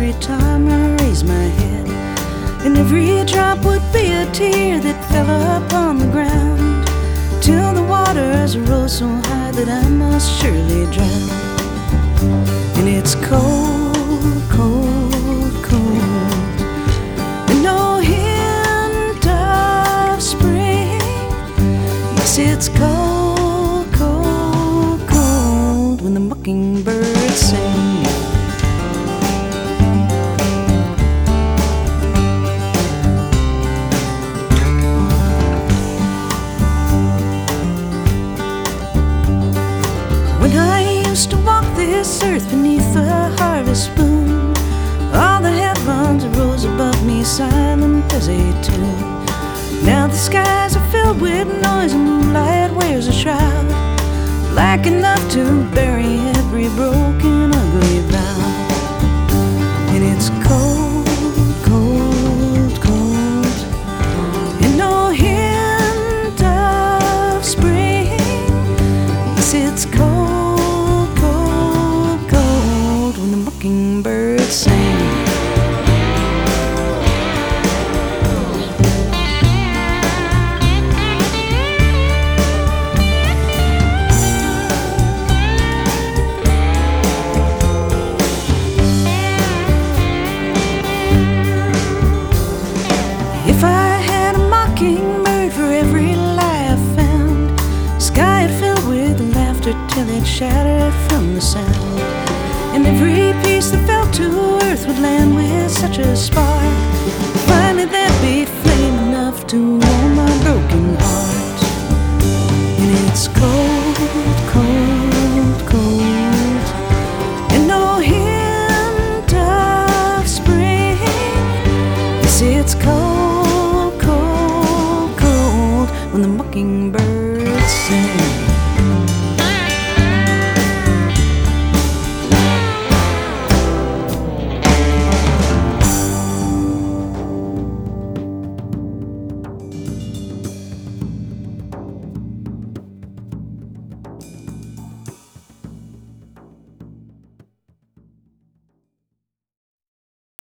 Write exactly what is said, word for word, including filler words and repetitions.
every time I raise my head, and every drop would be a tear that fell upon the ground, till the waters rose so high that I must surely drown. And it's cold, cold, cold, and no hint of spring. Yes, it's cold, cold, cold when the mockingbirds sing. When I used to walk this earth beneath the harvest moon, all the heavens rose above me silent as a tune. Now the skies are filled with noise and moonlight wears a shroud, black enough to bury every broken, ugly vow. And it's cold, cold, cold, and no hint of spring. Yes, it's cold, cold, cold when the mockingbirds sing. If I had a mockingbird for every lie I found, the sky had filled with laughter till it shattered from the sound, and every piece that fell to earth would land with such a spark. Finally there'd be flame enough to warm my broken heart. And it's cold, cold, cold, and no hint of spring. Yes, it's cold, cold, cold when the mockingbird